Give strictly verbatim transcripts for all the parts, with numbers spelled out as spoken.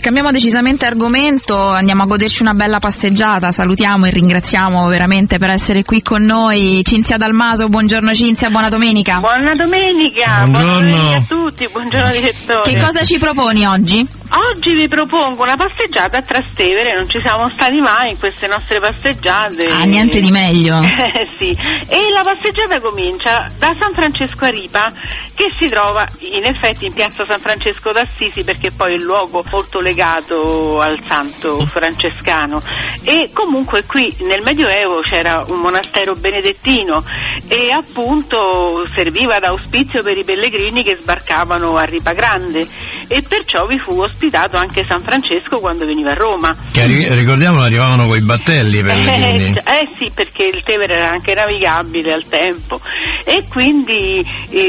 cambiamo decisamente argomento, andiamo a goderci una bella passeggiata. Salutiamo e ringraziamo veramente per essere qui con noi Cinzia Dalmaso. Buongiorno Cinzia, buona domenica. Buona domenica, buona domenica a tutti, buongiorno direttore. Che cosa ci proponi oggi? Oggi vi propongo una passeggiata a Trastevere, non ci siamo stati mai in queste nostre passeggiate. Ah, niente di meglio. Eh, sì, e la passeggiata comincia da San Francesco a Ripa, che si trova in effetti in piazza San Francesco d'Assisi, perché poi è il luogo molto legato al santo francescano. E comunque qui nel Medioevo c'era un monastero benedettino e appunto serviva da auspizio per i pellegrini che sbarcavano a Ripa Grande, e perciò vi fu ospitato anche San Francesco quando veniva a Roma. Che ricordiamo arrivavano coi battelli per eh, eh sì, perché il Tevere era anche navigabile al tempo, e quindi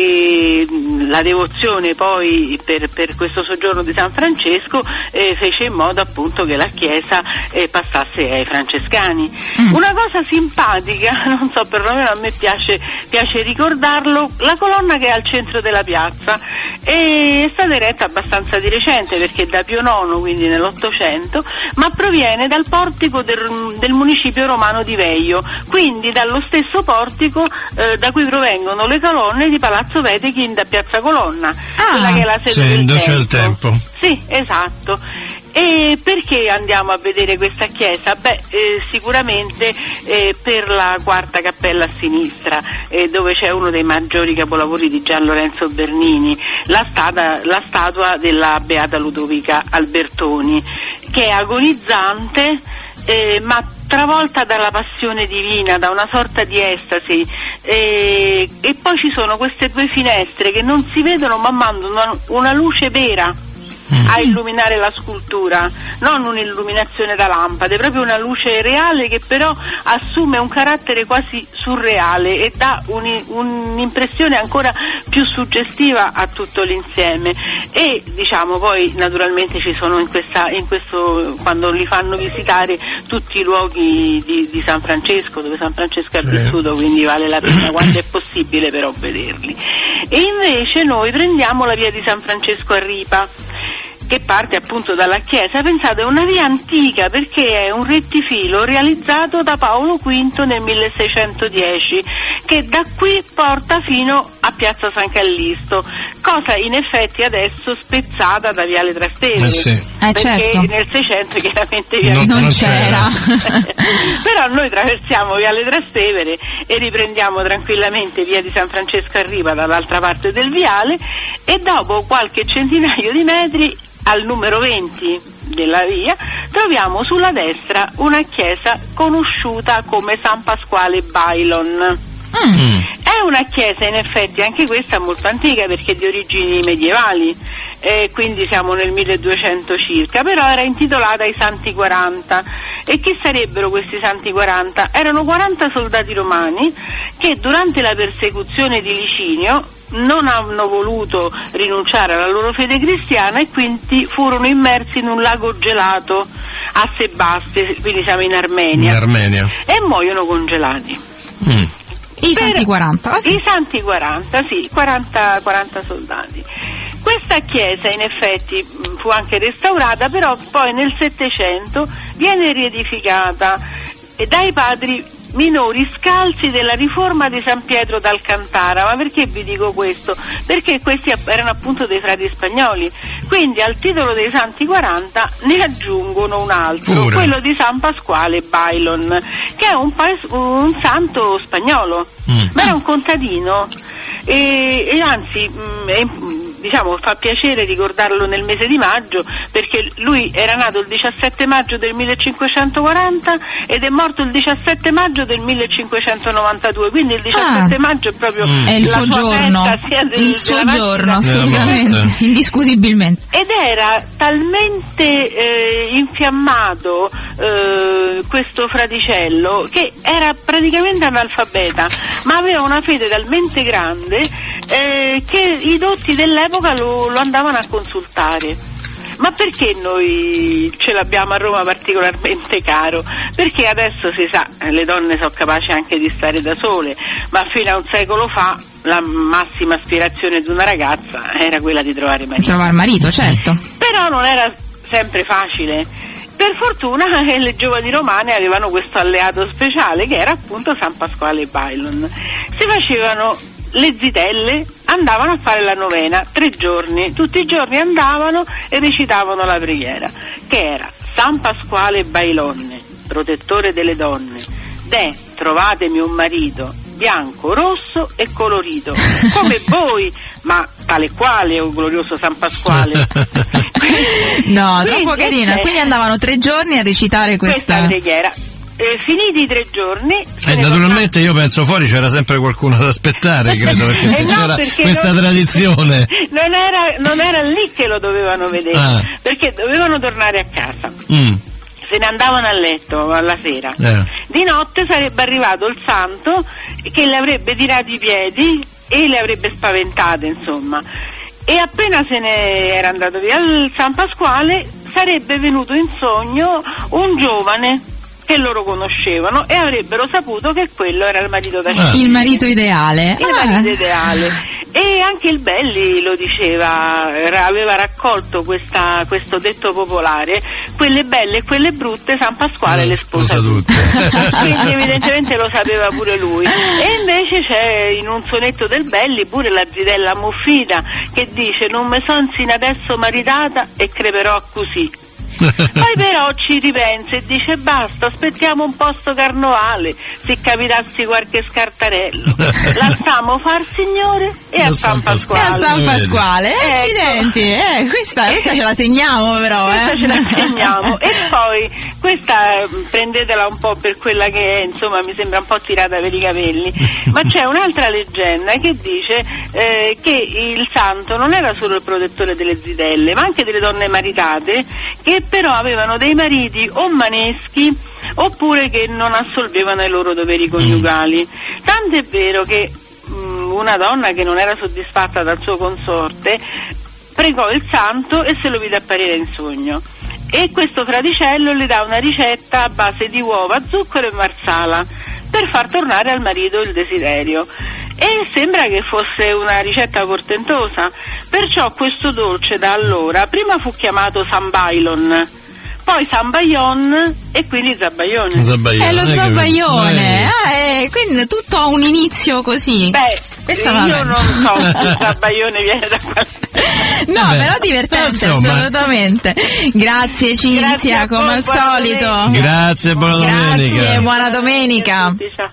eh, la devozione poi per, per questo soggiorno di San Francesco eh, fece in modo appunto che la chiesa eh, passasse ai francescani. Mm. Una cosa simpatica, non so, perlomeno a me piace, piace ricordarlo, la colonna che è al centro della piazza è stata eretta abbastanza di recente, perché è da Pio nono, quindi nell'Ottocento, ma proviene dal portico del, del municipio romano di Veio, quindi dallo stesso portico eh, da cui provengono le colonne di Palazzo Wedekind da Piazza Colonna, ah, quella che è la sede sì, del dove c'è il tempo. tempo. Sì, esatto. E perché andiamo a vedere questa chiesa? Beh, eh, sicuramente eh, per la quarta cappella a sinistra, eh, dove c'è uno dei maggiori capolavori di Gian Lorenzo Bernini, la, stata, la statua della Beata Ludovica Albertoni, che è agonizzante, eh, ma travolta dalla passione divina, da una sorta di estasi, eh, e poi ci sono queste due finestre che non si vedono ma mandano una, una luce vera a illuminare la scultura, non un'illuminazione da lampade, proprio una luce reale che però assume un carattere quasi surreale e dà un, un'impressione ancora più suggestiva a tutto l'insieme. E diciamo poi naturalmente ci sono in, questa, in questo, quando li fanno visitare tutti i luoghi di, di San Francesco, dove San Francesco è sì. vissuto, quindi vale la pena quando è possibile però vederli. E invece noi prendiamo la via di San Francesco a Ripa, che parte appunto dalla chiesa. Pensate, è una via antica perché è un rettifilo realizzato da Paolo quinto nel milleseicentodieci, che da qui porta fino a piazza San Callisto, cosa in effetti adesso spezzata da viale Trastevere, eh sì. eh, perché certo. nel Seicento chiaramente viale non, non c'era, c'era. Però noi traversiamo viale Trastevere e riprendiamo tranquillamente via di San Francesco a Ripa dall'altra parte del viale, e dopo qualche centinaio di metri, al numero venti della via, troviamo sulla destra una chiesa conosciuta come San Pasquale Bailon. Mm. È una chiesa in effetti anche questa molto antica, perché è di origini medievali, eh, quindi siamo nel milleduecento circa, però era intitolata ai Santi quaranta. E chi sarebbero questi Santi quaranta? Erano quaranta soldati romani che durante la persecuzione di Licinio non hanno voluto rinunciare alla loro fede cristiana e quindi furono immersi in un lago gelato a Sebastia, quindi siamo in Armenia, in Armenia. e muoiono congelati. Mm. I Santi quaranta, ah, sì. I Santi quaranta, sì, quaranta, quaranta soldati. Questa chiesa in effetti fu anche restaurata, però poi nel Settecento viene riedificata dai padri minori scalzi della riforma di San Pietro d'Alcantara. Ma perché vi dico questo? Perché questi erano appunto dei frati spagnoli, quindi al titolo dei Santi quaranta ne aggiungono un altro, Pure. quello di San Pasquale Bailon, che è un, pa- un santo spagnolo, mm. ma è un contadino. E, e anzi mh, è, diciamo fa piacere ricordarlo nel mese di maggio, perché lui era nato il diciassette maggio del millecinquecentoquaranta ed è morto il diciassette maggio del millecinquecentonovantadue, quindi il diciassette ah, maggio è proprio mm. è il la suo sua giorno, festa, sia del, il suo giorno, assolutamente, indiscutibilmente. Ed era talmente eh, infiammato eh, questo fraticello che era praticamente analfabeta, ma aveva una fede talmente grande eh, che i dotti dell'epoca lo, lo andavano a consultare. Ma perché noi ce l'abbiamo a Roma particolarmente caro? Perché adesso si sa, le donne sono capaci anche di stare da sole, ma fino a un secolo fa la massima aspirazione di una ragazza era quella di trovare marito. Trovare marito, certo. Però non era sempre facile. Per fortuna eh, le giovani romane avevano questo alleato speciale che era appunto San Pasquale Bailon. Si facevano le zitelle, andavano a fare la novena, tre giorni, tutti i giorni andavano e recitavano la preghiera, che era San Pasquale Bailonne, protettore delle donne, de trovatemi un marito bianco, rosso e colorito, come voi, ma tale quale, o glorioso San Pasquale. No, troppo carina. Quindi andavano tre giorni a recitare questa, questa preghiera. Eh, finiti i tre giorni e eh, naturalmente io penso fuori c'era sempre qualcuno ad aspettare, credo, perché se eh no, c'era perché questa non, tradizione non era, non era lì che lo dovevano vedere, ah. perché dovevano tornare a casa. mm. Se ne andavano a letto alla sera, eh. di notte sarebbe arrivato il santo che le avrebbe tirato i piedi e le avrebbe spaventate, insomma, e appena se ne era andato via il San Pasquale sarebbe venuto in sogno un giovane che loro conoscevano e avrebbero saputo che quello era il marito da ah. il marito ideale il ah. marito ideale. E anche il Belli lo diceva, aveva raccolto questa, questo detto popolare: quelle belle e quelle brutte San Pasquale le sposa tutte. Quindi evidentemente lo sapeva pure lui. E invece c'è in un sonetto del Belli pure la zitella Muffita che dice: non me son sin adesso maritata e creperò così. Poi però ci ripensa e dice: basta, aspettiamo un po' sto carnovale, se capitassi qualche scartarello la stiamo far signore e a San Pasquale. E a San Pasquale, eh, accidenti, eh, questa, questa ce la segniamo però, questa eh. ce la segniamo. E poi questa prendetela un po' per quella che è, insomma mi sembra un po' tirata per i capelli, ma c'è un'altra leggenda che dice eh, che il santo non era solo il protettore delle zitelle, ma anche delle donne maritate, che però avevano dei mariti o maneschi oppure che non assolvevano i loro doveri coniugali. Tanto è vero che mh, una donna che non era soddisfatta dal suo consorte pregò il santo e se lo vide apparire in sogno, e questo fraticello le dà una ricetta a base di uova, zucchero e marsala per far tornare al marito il desiderio, e sembra che fosse una ricetta portentosa, perciò questo dolce da allora prima fu chiamato San Bailon, poi San Baion e quindi Zabaione. Zabaione. È lo Zabaione, eh, eh, quindi tutto ha un inizio così. Beh, Questa io vabbè. non so se il Zabaione viene da qualche. No, Vabbè. però divertente, Insomma. assolutamente. Grazie Cinzia, Grazie a come voi, al buona solito. domenica. Grazie, buona domenica. Grazie, buona domenica. Ciao.